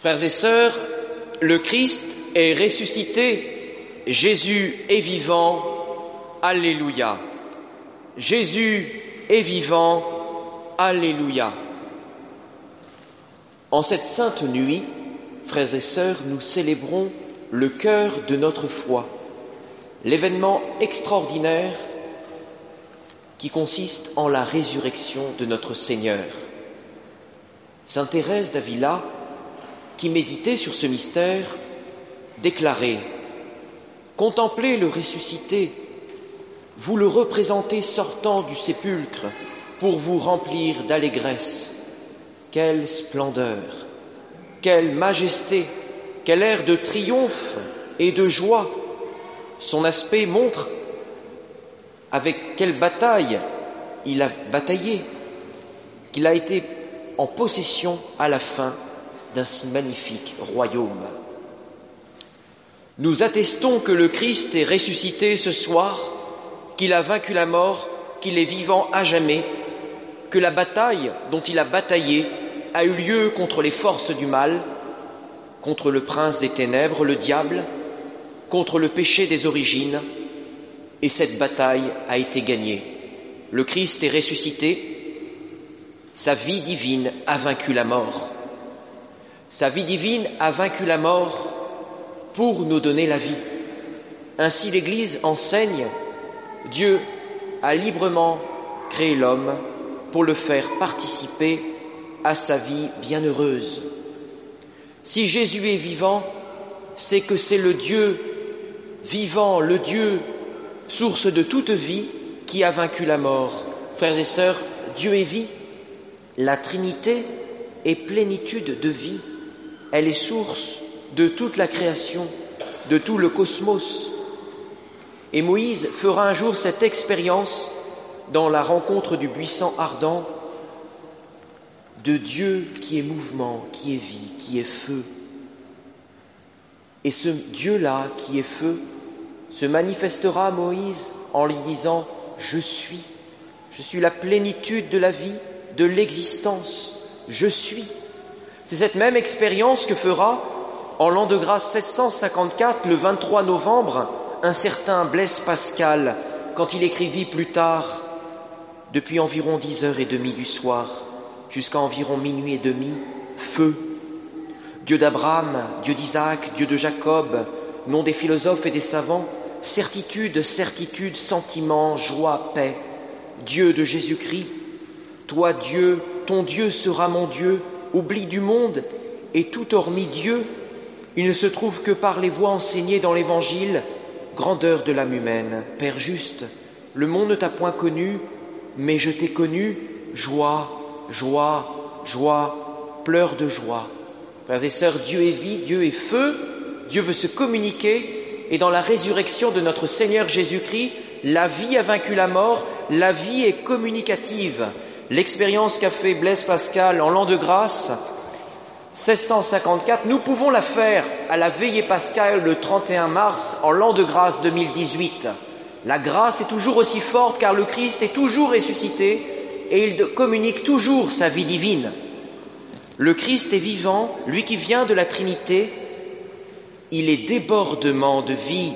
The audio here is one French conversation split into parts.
Frères et sœurs, le Christ est ressuscité, Jésus est vivant, Alléluia. Jésus est vivant, Alléluia. En cette sainte nuit, frères et sœurs, nous célébrons le cœur de notre foi, l'événement extraordinaire qui consiste en la résurrection de notre Seigneur. Sainte Thérèse d'Avila, qui méditait sur ce mystère, déclarait « Contemplez le ressuscité, vous le représentez sortant du sépulcre pour vous remplir d'allégresse. Quelle splendeur, quelle majesté, quel air de triomphe et de joie. Son aspect montre avec quelle bataille il a bataillé, qu'il a été en possession à la fin d'un si magnifique royaume. Nous attestons que le Christ est ressuscité ce soir, qu'il a vaincu la mort, qu'il est vivant à jamais, que la bataille dont il a bataillé a eu lieu contre les forces du mal, contre le prince des ténèbres, le diable, contre le péché des origines, et cette bataille a été gagnée. Le Christ est ressuscité, sa vie divine a vaincu la mort. Sa vie divine a vaincu la mort pour nous donner la vie. Ainsi l'Église enseigne, Dieu a librement créé l'homme pour le faire participer à sa vie bienheureuse. Si Jésus est vivant, c'est que c'est le Dieu vivant, le Dieu source de toute vie qui a vaincu la mort. Frères et sœurs, Dieu est vie, la Trinité est plénitude de vie. Elle est source de toute la création, de tout le cosmos. Et Moïse fera un jour cette expérience dans la rencontre du buisson ardent de Dieu qui est mouvement, qui est vie, qui est feu. Et ce Dieu-là qui est feu se manifestera à Moïse en lui disant « Je suis la plénitude de la vie, de l'existence, je suis ». C'est cette même expérience que fera, en l'an de grâce 1654, le 23 novembre, un certain Blaise Pascal, quand il écrivit plus tard, depuis environ 10h30 du soir, jusqu'à environ minuit et demi, feu. Dieu d'Abraham, Dieu d'Isaac, Dieu de Jacob, nom des philosophes et des savants, certitude, certitude, sentiment, joie, paix. Dieu de Jésus-Christ, toi Dieu, ton Dieu sera mon Dieu, oubli du monde et tout hormis Dieu, il ne se trouve que par les voies enseignées dans l'Évangile, grandeur de l'âme humaine, Père juste, le monde ne t'a point connu, mais je t'ai connu, joie, joie, joie, pleurs de joie. Frères et sœurs, Dieu est vie, Dieu est feu, Dieu veut se communiquer, et dans la résurrection de notre Seigneur Jésus-Christ, la vie a vaincu la mort, la vie est communicative. L'expérience qu'a fait Blaise Pascal en l'an de grâce 1654, nous pouvons la faire à la veillée pascale le 31 mars en l'an de grâce 2018. La grâce est toujours aussi forte car le Christ est toujours ressuscité et il communique toujours sa vie divine. Le Christ est vivant, lui qui vient de la Trinité, il est débordement de vie.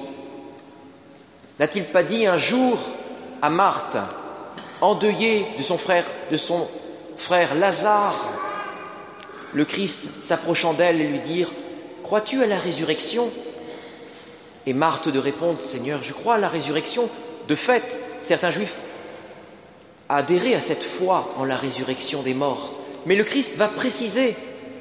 N'a-t-il pas dit un jour à Marthe, endeuillée de son frère Lazare, le Christ s'approchant d'elle et lui dire « Crois-tu à la résurrection ?» Et Marthe de répondre « Seigneur, je crois à la résurrection. » De fait, certains Juifs adhéraient à cette foi en la résurrection des morts. Mais le Christ va préciser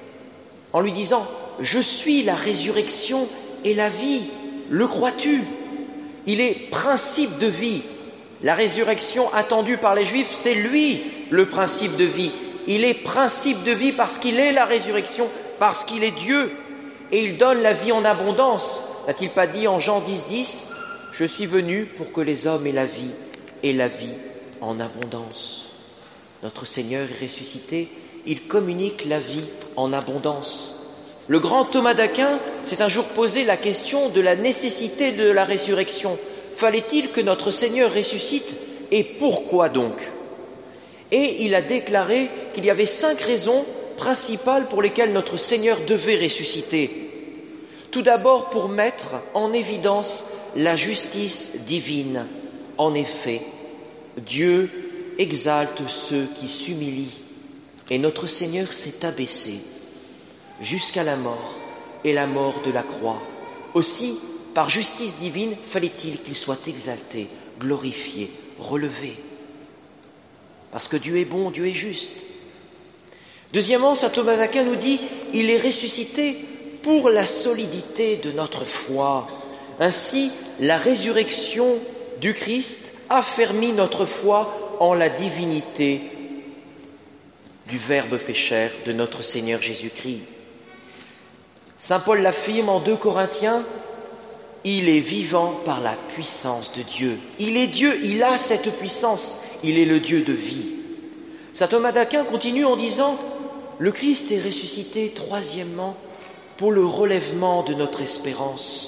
en lui disant « Je suis la résurrection et la vie. Le crois-tu » Il est principe de vie. La résurrection attendue par les Juifs, c'est lui le principe de vie. Il est principe de vie parce qu'il est la résurrection, parce qu'il est Dieu. Et il donne la vie en abondance. N'a-t-il pas dit en Jean 10, « Je suis venu pour que les hommes aient la vie, et la vie en abondance. » Notre Seigneur est ressuscité, il communique la vie en abondance. Le grand Thomas d'Aquin s'est un jour posé la question de la nécessité de la résurrection. Fallait-il que notre Seigneur ressuscite et pourquoi donc ? Et il a déclaré qu'il y avait 5 raisons principales pour lesquelles notre Seigneur devait ressusciter. Tout d'abord pour mettre en évidence la justice divine. En effet, Dieu exalte ceux qui s'humilient et notre Seigneur s'est abaissé jusqu'à la mort et la mort de la croix. Aussi, par justice divine, fallait-il qu'il soit exalté, glorifié, relevé. Parce que Dieu est bon, Dieu est juste. Deuxièmement, saint Thomas d'Aquin nous dit « Il est ressuscité pour la solidité de notre foi ». Ainsi, la résurrection du Christ affermit notre foi en la divinité du Verbe fait chair de notre Seigneur Jésus-Christ. Saint Paul l'affirme en 2 Corinthiens, « Il est vivant par la puissance de Dieu ». Il est Dieu, il a cette puissance, il est le Dieu de vie. Saint Thomas d'Aquin continue en disant « Le Christ est ressuscité troisièmement pour le relèvement de notre espérance,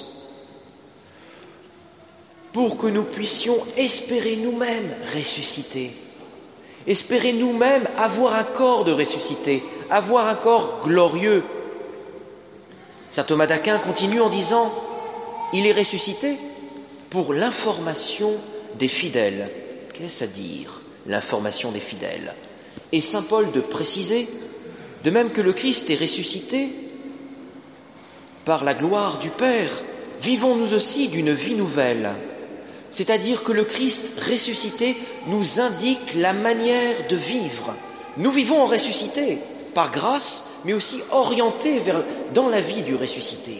pour que nous puissions espérer nous-mêmes ressusciter, espérer nous-mêmes avoir un corps de ressuscité, avoir un corps glorieux. » Saint Thomas d'Aquin continue en disant « Il est ressuscité pour l'information des fidèles. » Qu'est-ce à dire, l'information des fidèles? Et saint Paul de préciser, de même que le Christ est ressuscité par la gloire du Père, vivons nous aussi d'une vie nouvelle. C'est-à-dire que le Christ ressuscité nous indique la manière de vivre. Nous vivons en ressuscité, par grâce, mais aussi orientés dans la vie du ressuscité.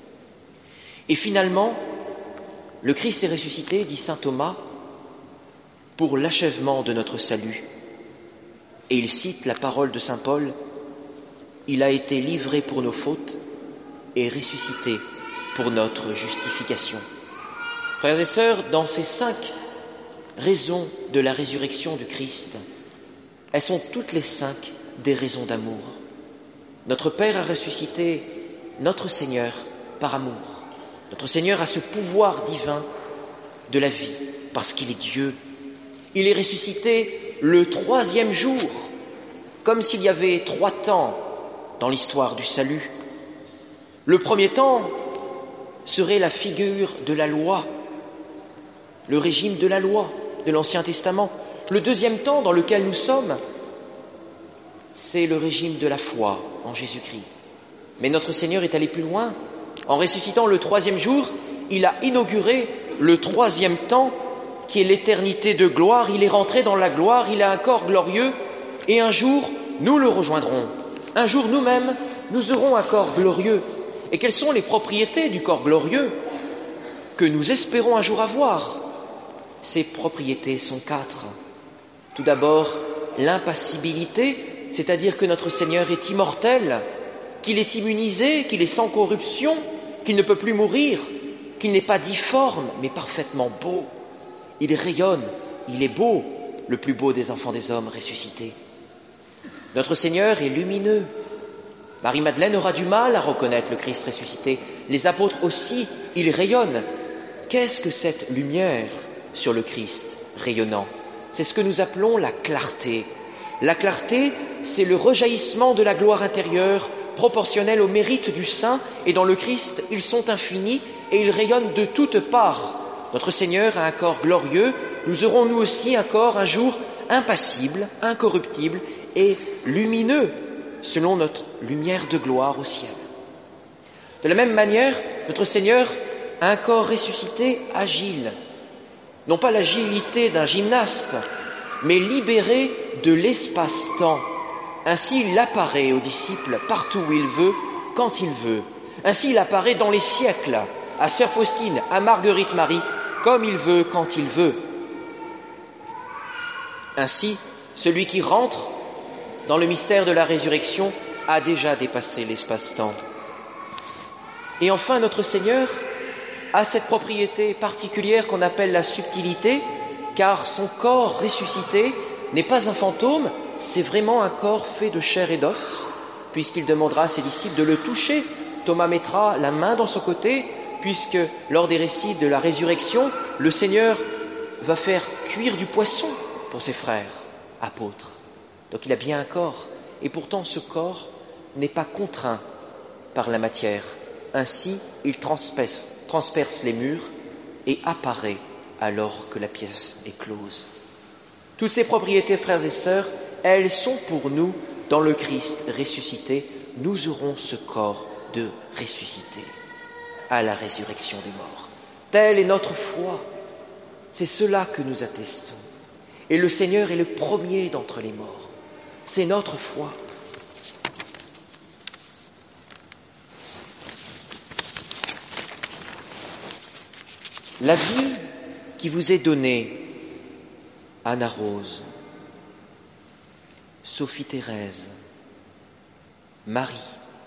Et finalement, le Christ est ressuscité, dit saint Thomas, pour l'achèvement de notre salut. Et il cite la parole de saint Paul, « Il a été livré pour nos fautes et ressuscité pour notre justification. » Frères et sœurs, dans ces 5 raisons de la résurrection du Christ, elles sont toutes les 5 des raisons d'amour. Notre Père a ressuscité notre Seigneur par amour. Notre Seigneur a ce pouvoir divin de la vie, parce qu'il est Dieu. Il est ressuscité le 3e jour, comme s'il y avait 3 temps dans l'histoire du salut. Le premier temps serait la figure de la loi, le régime de la loi de l'Ancien Testament. Le deuxième temps dans lequel nous sommes, c'est le régime de la foi en Jésus-Christ. Mais notre Seigneur est allé plus loin. En ressuscitant le 3e jour, il a inauguré le 3e temps qui est l'éternité de gloire. Il est rentré dans la gloire, il a un corps glorieux et un jour, nous le rejoindrons. Un jour, nous-mêmes, nous aurons un corps glorieux. Et quelles sont les propriétés du corps glorieux que nous espérons un jour avoir? Ces propriétés sont 4. Tout d'abord, l'impassibilité, c'est-à-dire que notre Seigneur est immortel, qu'il est immunisé, qu'il est sans corruption, qu'il ne peut plus mourir, qu'il n'est pas difforme, mais parfaitement beau. Il rayonne, il est beau, le plus beau des enfants des hommes ressuscités. Notre Seigneur est lumineux. Marie-Madeleine aura du mal à reconnaître le Christ ressuscité. Les apôtres aussi, ils rayonnent. Qu'est-ce que cette lumière sur le Christ rayonnant? C'est ce que nous appelons la clarté. La clarté, c'est le rejaillissement de la gloire intérieure proportionnelle au mérite du saint, et dans le Christ, ils sont infinis et ils rayonnent de toutes parts. Notre Seigneur a un corps glorieux, nous aurons nous aussi un corps un jour impassible, incorruptible et lumineux, selon notre lumière de gloire au ciel. De la même manière, notre Seigneur a un corps ressuscité agile, non pas l'agilité d'un gymnaste, mais libéré de l'espace-temps. Ainsi, il apparaît aux disciples partout où il veut, quand il veut. Ainsi, il apparaît dans les siècles, à Sœur Faustine, à Marguerite Marie, comme il veut, quand il veut. Ainsi, celui qui rentre dans le mystère de la résurrection a déjà dépassé l'espace-temps. Et enfin, notre Seigneur a cette propriété particulière qu'on appelle la subtilité, car son corps ressuscité n'est pas un fantôme, c'est vraiment un corps fait de chair et d'os, puisqu'il demandera à ses disciples de le toucher. Thomas mettra la main dans son côté, puisque lors des récits de la résurrection, le Seigneur va faire cuire du poisson pour ses frères apôtres. Donc il a bien un corps. et pourtant ce corps n'est pas contraint par la matière. Ainsi, il transperce les murs et apparaît alors que la pièce est close. Toutes ces propriétés, frères et sœurs, elles sont pour nous, dans le Christ ressuscité, nous aurons ce corps de ressuscité à la résurrection des morts. Telle est notre foi, c'est cela que nous attestons. Et le Seigneur est le premier d'entre les morts, c'est notre foi. La vie qui vous est donnée, Anna Rose, Sophie Thérèse, Marie,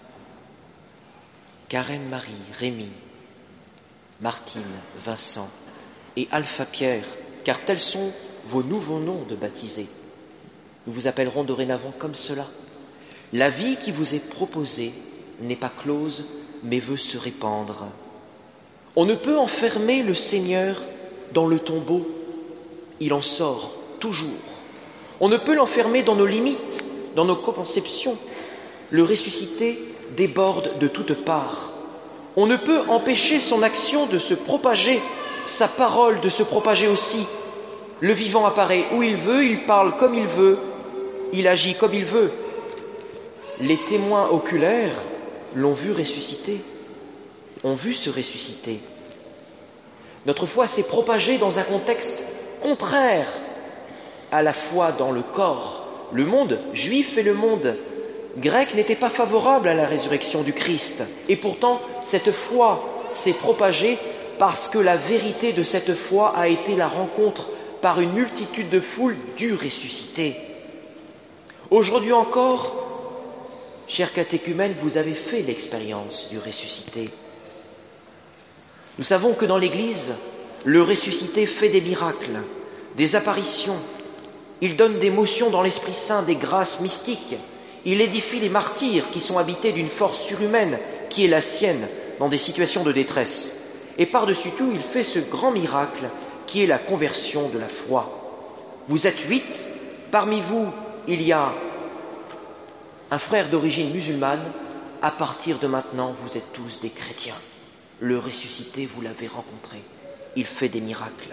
Karen Marie, Rémi, Martine, Vincent et Alpha Pierre, car tels sont vos nouveaux noms de baptisés. Nous vous appellerons dorénavant comme cela. La vie qui vous est proposée n'est pas close, mais veut se répandre. On ne peut enfermer le Seigneur dans le tombeau, il en sort toujours. On ne peut l'enfermer dans nos limites, dans nos conceptions. Le ressuscité déborde de toutes parts. On ne peut empêcher son action de se propager, sa parole de se propager aussi. Le vivant apparaît où il veut, il parle comme il veut, il agit comme il veut. Les témoins oculaires l'ont vu ressusciter, ont vu se ressusciter. Notre foi s'est propagée dans un contexte contraire à la foi dans le corps. Le monde juif et le monde grec n'étaient pas favorables à la résurrection du Christ. Et pourtant, cette foi s'est propagée parce que la vérité de cette foi a été la rencontre par une multitude de foules du ressuscité. Aujourd'hui encore, chers catéchumènes, vous avez fait l'expérience du ressuscité. Nous savons que dans l'Église, le ressuscité fait des miracles, des apparitions. Il donne des motions dans l'Esprit Saint, des grâces mystiques. Il édifie les martyrs qui sont habités d'une force surhumaine qui est la sienne dans des situations de détresse. Et par-dessus tout, il fait ce grand miracle qui est la conversion de la foi. Vous êtes 8, parmi vous, il y a un frère d'origine musulmane. À partir de maintenant, vous êtes tous des chrétiens. Le ressuscité, vous l'avez rencontré. Il fait des miracles.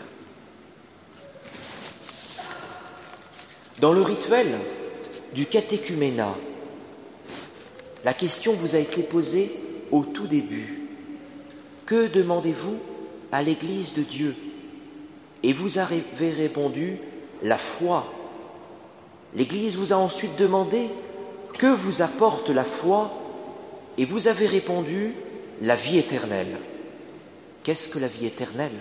Dans le rituel du catéchuménat, la question vous a été posée au tout début. Que demandez-vous à l'Église de Dieu? Et vous avez répondu, la foi. L'Église vous a ensuite demandé, que vous apporte la foi? Et vous avez répondu, la vie éternelle. Qu'est-ce que la vie éternelle?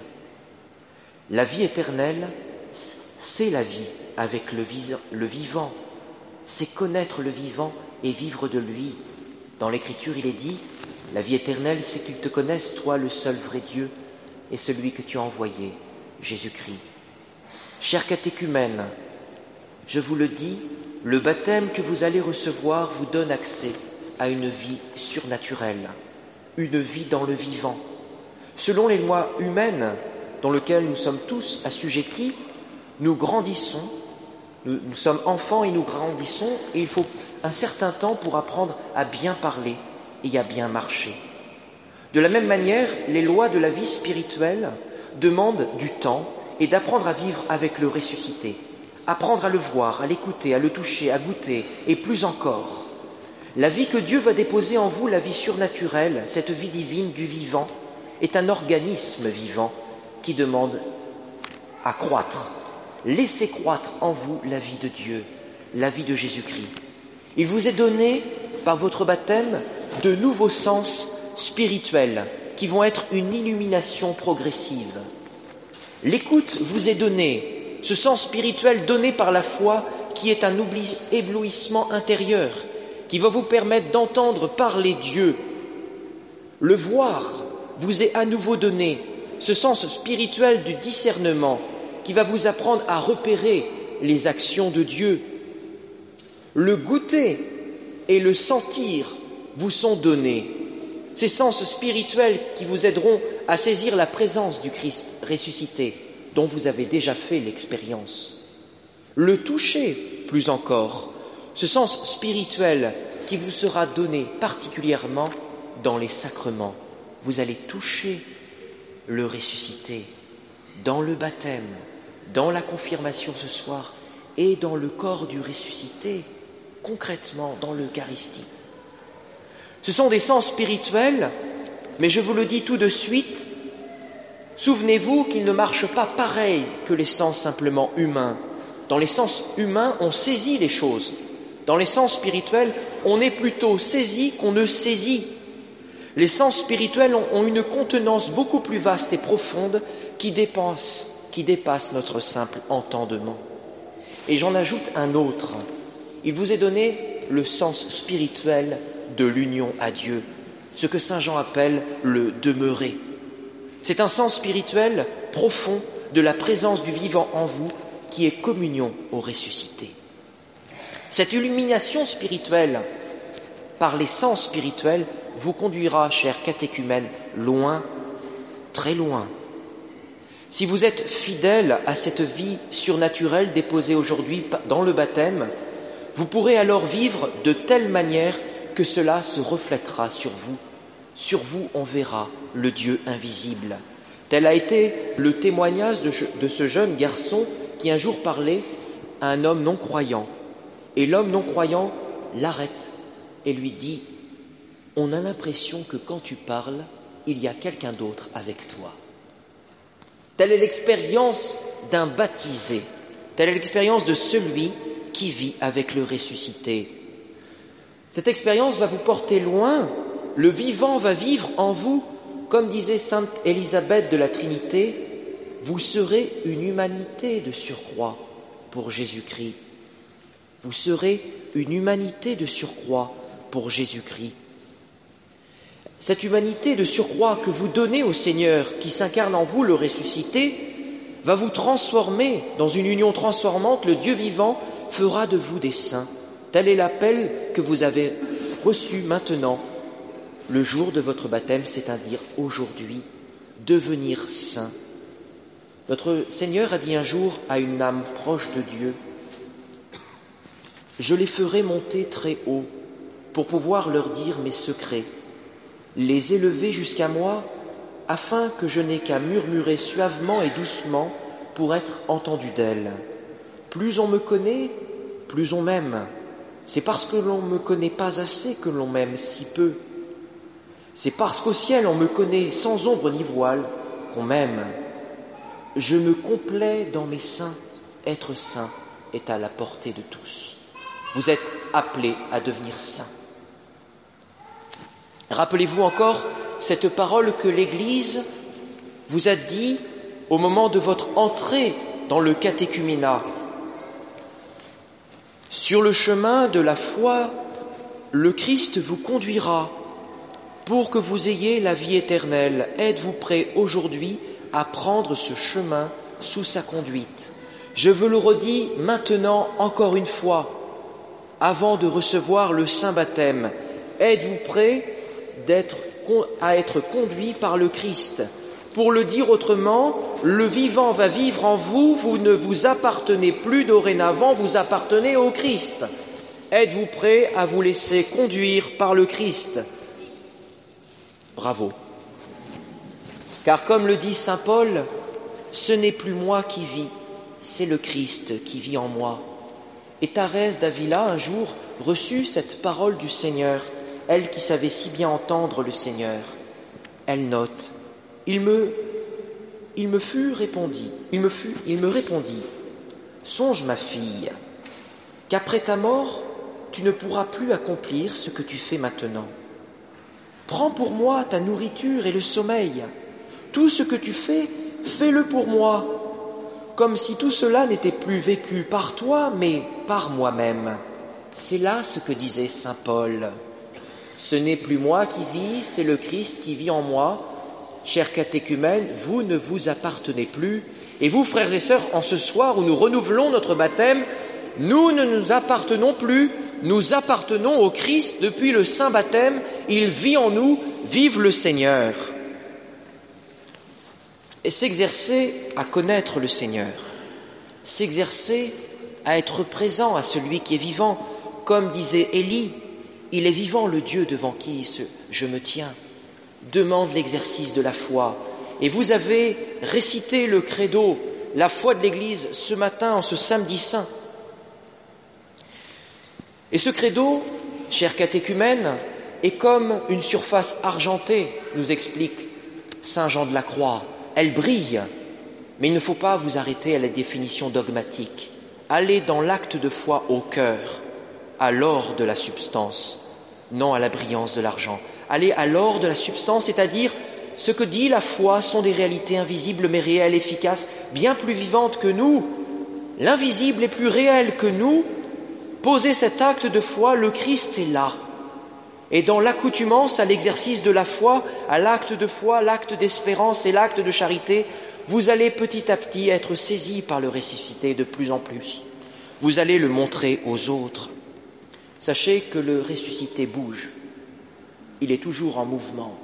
La vie éternelle, c'est la vie avec le vivant. C'est connaître le vivant et vivre de lui. Dans l'Écriture, il est dit, la vie éternelle, c'est qu'ils te connaissent, toi, le seul vrai Dieu, et celui que tu as envoyé, Jésus-Christ. Chers catéchumènes, je vous le dis, le baptême que vous allez recevoir vous donne accès à une vie surnaturelle, une vie dans le vivant. Selon les lois humaines dans lesquelles nous sommes tous assujettis, nous grandissons, nous sommes enfants et nous grandissons, et il faut un certain temps pour apprendre à bien parler et à bien marcher. De la même manière, les lois de la vie spirituelle demandent du temps et d'apprendre à vivre avec le ressuscité, apprendre à le voir, à l'écouter, à le toucher, à goûter, et plus encore. La vie que Dieu va déposer en vous, la vie surnaturelle, cette vie divine du vivant, est un organisme vivant qui demande à croître. Laissez croître en vous la vie de Dieu, la vie de Jésus-Christ. Il vous est donné, par votre baptême, de nouveaux sens spirituels qui vont être une illumination progressive. L'écoute vous est donnée, ce sens spirituel donné par la foi qui est un éblouissement intérieur, qui va vous permettre d'entendre parler Dieu. Le voir vous est à nouveau donné, ce sens spirituel du discernement qui va vous apprendre à repérer les actions de Dieu. Le goûter et le sentir vous sont donnés, ces sens spirituels qui vous aideront à saisir la présence du Christ ressuscité, dont vous avez déjà fait l'expérience. Le toucher, plus encore, ce sens spirituel qui vous sera donné particulièrement dans les sacrements. Vous allez toucher le ressuscité dans le baptême, dans la confirmation ce soir et dans le corps du ressuscité, concrètement dans l'Eucharistie. Ce sont des sens spirituels, mais je vous le dis tout de suite, souvenez-vous qu'ils ne marchent pas pareil que les sens simplement humains. Dans les sens humains, on saisit les choses. Dans les sens spirituels, on est plutôt saisi qu'on ne saisit. Les sens spirituels ont une contenance beaucoup plus vaste et profonde qui dépasse notre simple entendement. Et j'en ajoute un autre. Il vous est donné le sens spirituel de l'union à Dieu, ce que saint Jean appelle le demeurer. C'est un sens spirituel profond de la présence du vivant en vous qui est communion au ressuscité. Cette illumination spirituelle par les sens spirituels vous conduira, chers catéchumènes, loin, très loin. Si vous êtes fidèles à cette vie surnaturelle déposée aujourd'hui dans le baptême, vous pourrez alors vivre de telle manière que cela se reflètera sur vous. Sur vous, on verra le Dieu invisible. Tel a été le témoignage de ce jeune garçon qui un jour parlait à un homme non-croyant. Et l'homme non-croyant l'arrête et lui dit « On a l'impression que quand tu parles, il y a quelqu'un d'autre avec toi. » Telle est l'expérience d'un baptisé, telle est l'expérience de celui qui vit avec le ressuscité. Cette expérience va vous porter loin, le vivant va vivre en vous, comme disait sainte Élisabeth de la Trinité, vous serez une humanité de surcroît pour Jésus-Christ. Vous serez une humanité de surcroît pour Jésus-Christ. Cette humanité de surcroît que vous donnez au Seigneur, qui s'incarne en vous, le ressuscité, va vous transformer dans une union transformante. Le Dieu vivant fera de vous des saints. Tel est l'appel que vous avez reçu maintenant, le jour de votre baptême, c'est-à-dire aujourd'hui, devenir saint. Notre Seigneur a dit un jour à une âme proche de Dieu, « Je les ferai monter très haut pour pouvoir leur dire mes secrets, les élever jusqu'à moi afin que je n'ai qu'à murmurer suavement et doucement pour être entendu d'elle. Plus on me connaît, plus on m'aime. C'est parce que l'on ne me connaît pas assez que l'on m'aime si peu. C'est parce qu'au ciel on me connaît sans ombre ni voile qu'on m'aime. Je me complais dans mes saints. Être saint est à la portée de tous. Vous êtes appelés à devenir saints. » Rappelez-vous encore cette parole que l'Église vous a dit au moment de votre entrée dans le catéchuménat. Sur le chemin de la foi, le Christ vous conduira pour que vous ayez la vie éternelle. Êtes-vous prêts aujourd'hui à prendre ce chemin sous sa conduite? Je vous le redis maintenant encore une fois, avant de recevoir le saint baptême. Êtes-vous prêts à être conduit par le Christ? Pour le dire autrement, le vivant va vivre en vous, vous ne vous appartenez plus dorénavant, vous appartenez au Christ. Êtes-vous prêts à vous laisser conduire par le Christ? Bravo. Car comme le dit saint Paul, ce n'est plus moi qui vis, c'est le Christ qui vit en moi. Et Thérèse d'Avila un jour reçut cette parole du Seigneur, elle qui savait si bien entendre le Seigneur. Elle note, il me répondit, songe ma fille, qu'après ta mort, tu ne pourras plus accomplir ce que tu fais maintenant. Prends pour moi ta nourriture et le sommeil. Tout ce que tu fais, fais-le pour moi, comme si tout cela n'était plus vécu par toi, mais par moi-même. C'est là ce que disait saint Paul. Ce n'est plus moi qui vis, c'est le Christ qui vit en moi. Chers catéchumènes, vous ne vous appartenez plus. Et vous, frères et sœurs, en ce soir où nous renouvelons notre baptême, nous ne nous appartenons plus, nous appartenons au Christ depuis le saint baptême. Il vit en nous, vive le Seigneur. Et s'exercer à connaître le Seigneur, s'exercer à être présent à celui qui est vivant, comme disait Élie, il est vivant le Dieu devant qui je me tiens, demande l'exercice de la foi. Et vous avez récité le credo, la foi de l'Église, ce matin, en ce samedi saint. Et ce credo, chers catéchumènes, est comme une surface argentée, nous explique saint Jean de la Croix. Elle brille, mais il ne faut pas vous arrêter à la définition dogmatique. Allez dans l'acte de foi au cœur, à l'or de la substance, non à la brillance de l'argent. Allez à l'or de la substance, c'est-à-dire ce que dit la foi sont des réalités invisibles mais réelles, efficaces, bien plus vivantes que nous. L'invisible est plus réel que nous. Posez cet acte de foi, le Christ est là. Et dans l'accoutumance à l'exercice de la foi, à l'acte de foi, l'acte d'espérance et l'acte de charité, vous allez petit à petit être saisis par le ressuscité de plus en plus. Vous allez le montrer aux autres. Sachez que le ressuscité bouge. Il est toujours en mouvement.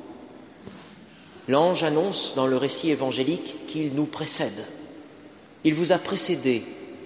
L'ange annonce dans le récit évangélique qu'il nous précède. Il vous a précédé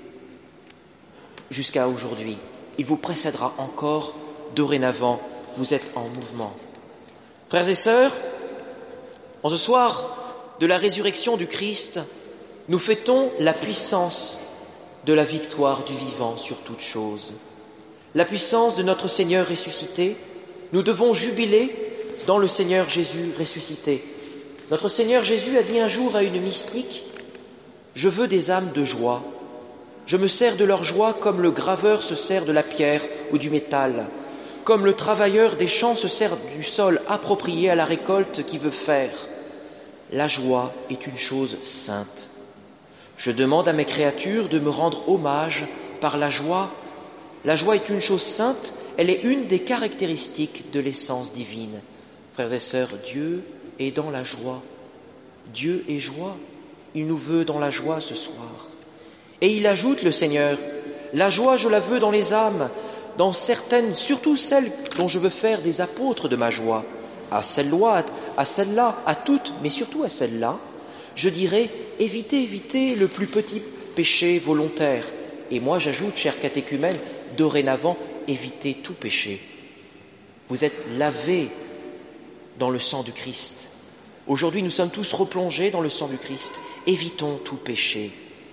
jusqu'à aujourd'hui. Il vous précédera encore dorénavant. Vous êtes en mouvement. Frères et sœurs, en ce soir de la résurrection du Christ, nous fêtons la puissance de la victoire du vivant sur toute chose. La puissance de notre Seigneur ressuscité, nous devons jubiler dans le Seigneur Jésus ressuscité. Notre Seigneur Jésus a dit un jour à une mystique, « Je veux des âmes de joie. Je me sers de leur joie comme le graveur se sert de la pierre ou du métal, comme le travailleur des champs se sert du sol approprié à la récolte qu'il veut faire. La joie est une chose sainte. Je demande à mes créatures de me rendre hommage par la joie. La joie est une chose sainte, elle est une des caractéristiques de l'essence divine. Frères et sœurs, Dieu est dans la joie. Dieu est joie. Il nous veut dans la joie ce soir. Et il ajoute, le Seigneur, la joie, je la veux dans les âmes, dans certaines, surtout celles dont je veux faire des apôtres de ma joie. À celle-là, à toutes, mais surtout à celle-là, je dirais, évitez le plus petit péché volontaire. Et moi j'ajoute, chers catéchumènes, dorénavant, évitez tout péché. Vous êtes lavés dans le sang du Christ. Aujourd'hui, nous sommes tous replongés dans le sang du Christ. Évitons tout péché.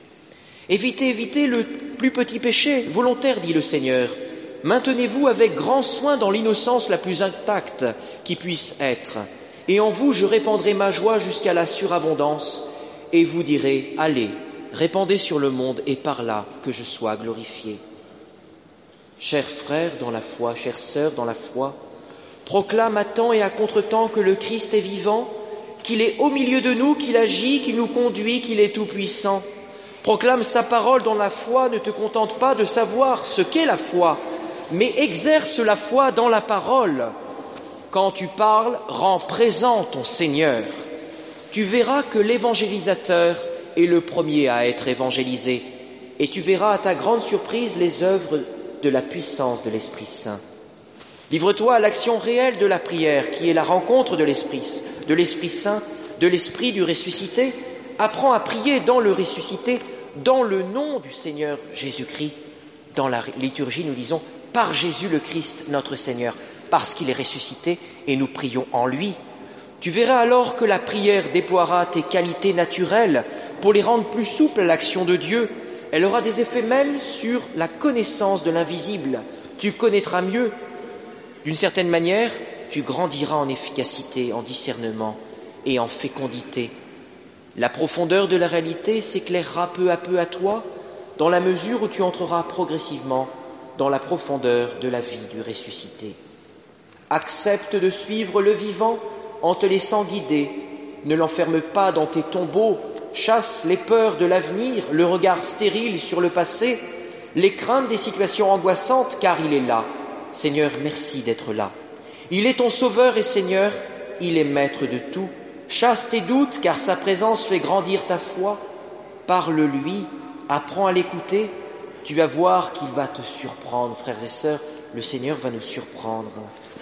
Évitez le plus petit péché volontaire, dit le Seigneur. Maintenez-vous avec grand soin dans l'innocence la plus intacte qui puisse être. Et en vous, je répandrai ma joie jusqu'à la surabondance. Et vous direz, allez, répandez sur le monde et par là que je sois glorifié. Chers frères dans la foi, chères sœurs dans la foi, proclame à temps et à contre-temps que le Christ est vivant, qu'il est au milieu de nous, qu'il agit, qu'il nous conduit, qu'il est tout-puissant. Proclame sa parole dans la foi, ne te contente pas de savoir ce qu'est la foi, mais exerce la foi dans la parole. Quand tu parles, rends présent ton Seigneur. Tu verras que l'évangélisateur est le premier à être évangélisé, et tu verras à ta grande surprise les œuvres de la puissance de l'Esprit Saint. Livre-toi à l'action réelle de la prière, qui est la rencontre de l'Esprit Saint, de l'Esprit du ressuscité. Apprends à prier dans le ressuscité, dans le nom du Seigneur Jésus-Christ. Dans la liturgie, nous disons « par Jésus le Christ, notre Seigneur », parce qu'il est ressuscité et nous prions en lui. Tu verras alors que la prière déploiera tes qualités naturelles pour les rendre plus souples à l'action de Dieu. Elle aura des effets même sur la connaissance de l'invisible. Tu connaîtras mieux. D'une certaine manière, tu grandiras en efficacité, en discernement et en fécondité. La profondeur de la réalité s'éclairera peu à peu à toi, dans la mesure où tu entreras progressivement dans la profondeur de la vie du ressuscité. Accepte de suivre le vivant en te laissant guider. Ne l'enferme pas dans tes tombeaux. Chasse les peurs de l'avenir, le regard stérile sur le passé, les craintes des situations angoissantes, car il est là. Seigneur, merci d'être là. Il est ton Sauveur et Seigneur, il est maître de tout. Chasse tes doutes, car sa présence fait grandir ta foi. Parle-lui, apprends à l'écouter. Tu vas voir qu'il va te surprendre, frères et sœurs. Le Seigneur va nous surprendre.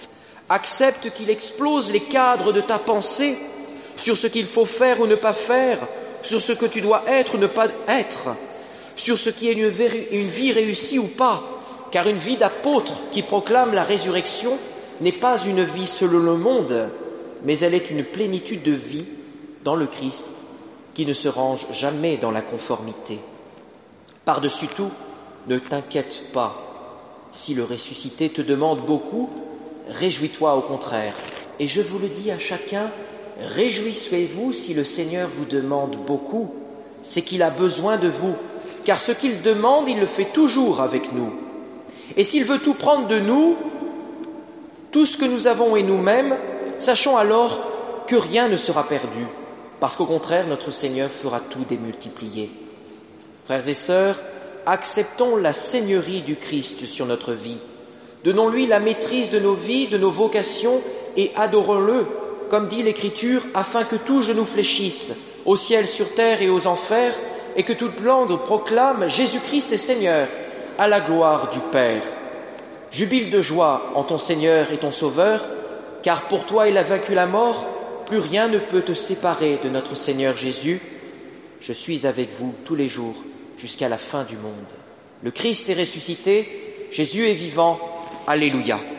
Accepte qu'il explose les cadres de ta pensée sur ce qu'il faut faire ou ne pas faire, sur ce que tu dois être ou ne pas être, sur ce qui est une vie réussie ou pas. car une vie d'apôtre qui proclame la résurrection n'est pas une vie selon le monde, mais elle est une plénitude de vie dans le Christ qui ne se range jamais dans la conformité. Par-dessus tout, ne t'inquiète pas. Si le ressuscité te demande beaucoup, réjouis-toi au contraire. Et je vous le dis à chacun, réjouissez-vous si le Seigneur vous demande beaucoup, c'est qu'il a besoin de vous, car ce qu'il demande, il le fait toujours avec nous. Et s'il veut tout prendre de nous, tout ce que nous avons et nous-mêmes, sachons alors que rien ne sera perdu, parce qu'au contraire, notre Seigneur fera tout démultiplier. Frères et sœurs, acceptons la seigneurie du Christ sur notre vie. Donnons-lui la maîtrise de nos vies, de nos vocations, et adorons-le, comme dit l'Écriture, afin que tout genou fléchisse, au ciel, sur terre et aux enfers, et que toute langue proclame Jésus-Christ est Seigneur, à la gloire du Père. Jubile de joie en ton Seigneur et ton Sauveur, car pour toi il a vaincu la mort, plus rien ne peut te séparer de notre Seigneur Jésus. Je suis avec vous tous les jours, jusqu'à la fin du monde. Le Christ est ressuscité, Jésus est vivant, Alléluia.